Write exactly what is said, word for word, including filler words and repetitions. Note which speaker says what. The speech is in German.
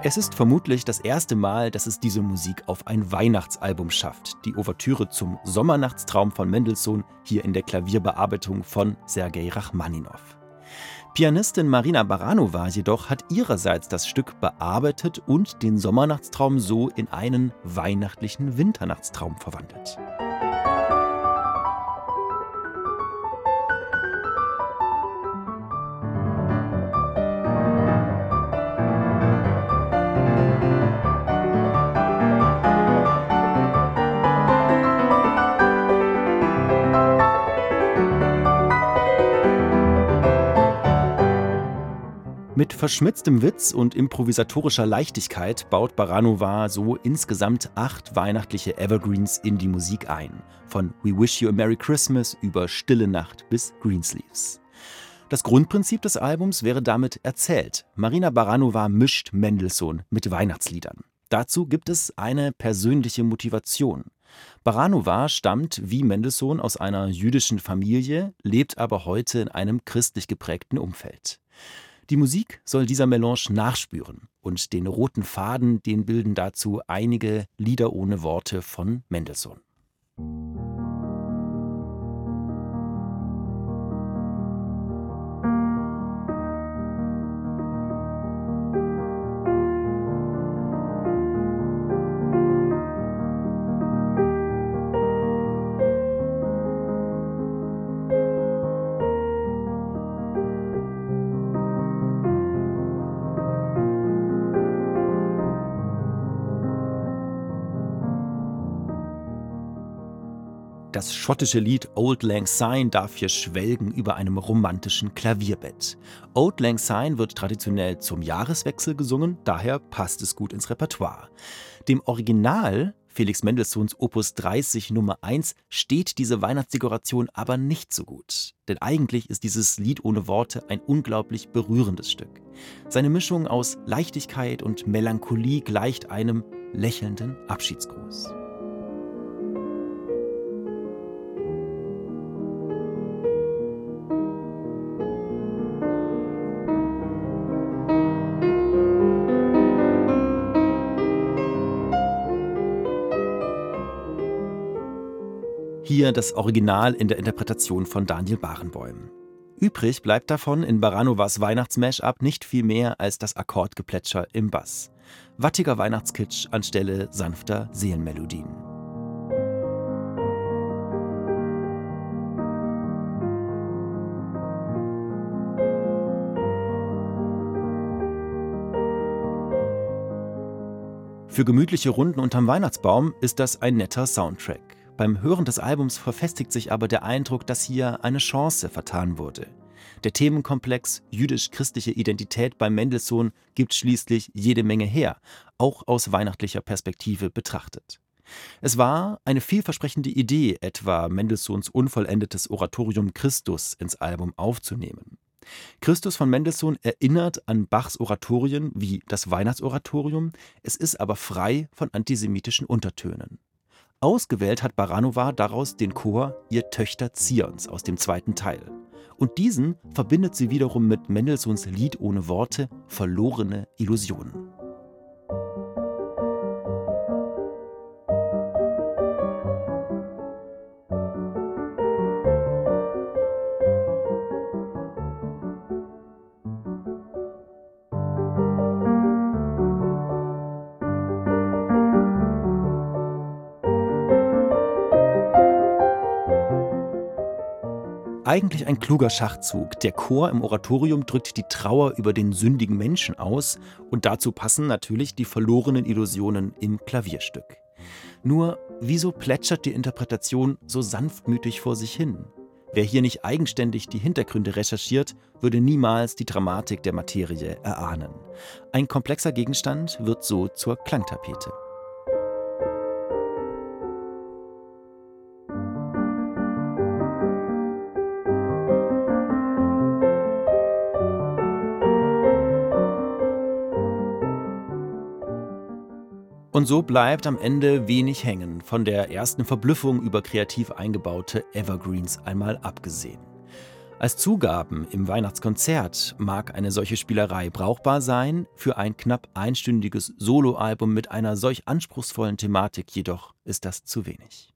Speaker 1: Es ist vermutlich das erste Mal, dass es diese Musik auf ein Weihnachtsalbum schafft. Die Ouvertüre zum Sommernachtstraum von Mendelssohn, hier in der Klavierbearbeitung von Sergei Rachmaninow. Pianistin Marina Baranova jedoch hat ihrerseits das Stück bearbeitet und den Sommernachtstraum so in einen weihnachtlichen Winternachtstraum verwandelt. Mit verschmitztem Witz und improvisatorischer Leichtigkeit baut Baranova so insgesamt acht weihnachtliche Evergreens in die Musik ein. Von We Wish You a Merry Christmas über Stille Nacht bis Greensleeves. Das Grundprinzip des Albums wäre damit erzählt. Marina Baranova mischt Mendelssohn mit Weihnachtsliedern. Dazu gibt es eine persönliche Motivation. Baranova stammt wie Mendelssohn aus einer jüdischen Familie, lebt aber heute in einem christlich geprägten Umfeld. Die Musik soll dieser Melange nachspüren und den roten Faden, den bilden dazu einige Lieder ohne Worte von Mendelssohn. Das schottische Lied Auld Lang Syne darf hier schwelgen über einem romantischen Klavierbett. Auld Lang Syne wird traditionell zum Jahreswechsel gesungen, daher passt es gut ins Repertoire. Dem Original, Felix Mendelssohns Opus dreißig Nummer eins, steht diese Weihnachtsdekoration aber nicht so gut. Denn eigentlich ist dieses Lied ohne Worte ein unglaublich berührendes Stück. Seine Mischung aus Leichtigkeit und Melancholie gleicht einem lächelnden Abschiedsgruß. Hier das Original in der Interpretation von Daniel Barenboim. Übrig bleibt davon in Baranovas Weihnachtsmash-up nicht viel mehr als das Akkordgeplätscher im Bass. Wattiger Weihnachtskitsch anstelle sanfter Seelenmelodien. Für gemütliche Runden unterm Weihnachtsbaum ist das ein netter Soundtrack. Beim Hören des Albums verfestigt sich aber der Eindruck, dass hier eine Chance vertan wurde. Der Themenkomplex jüdisch-christliche Identität bei Mendelssohn gibt schließlich jede Menge her, auch aus weihnachtlicher Perspektive betrachtet. Es war eine vielversprechende Idee, etwa Mendelssohns unvollendetes Oratorium Christus ins Album aufzunehmen. Christus von Mendelssohn erinnert an Bachs Oratorien wie das Weihnachtsoratorium, es ist aber frei von antisemitischen Untertönen. Ausgewählt hat Baranova daraus den Chor Ihr Töchter Zions aus dem zweiten Teil. Und diesen verbindet sie wiederum mit Mendelssohns Lied ohne Worte Verlorene Illusionen. Eigentlich ein kluger Schachzug. Der Chor im Oratorium drückt die Trauer über den sündigen Menschen aus und dazu passen natürlich die verlorenen Illusionen im Klavierstück. Nur, wieso plätschert die Interpretation so sanftmütig vor sich hin? Wer hier nicht eigenständig die Hintergründe recherchiert, würde niemals die Dramatik der Materie erahnen. Ein komplexer Gegenstand wird so zur Klangtapete. Und so bleibt am Ende wenig hängen, von der ersten Verblüffung über kreativ eingebaute Evergreens einmal abgesehen. Als Zugaben im Weihnachtskonzert mag eine solche Spielerei brauchbar sein, für ein knapp einstündiges Soloalbum mit einer solch anspruchsvollen Thematik jedoch ist das zu wenig.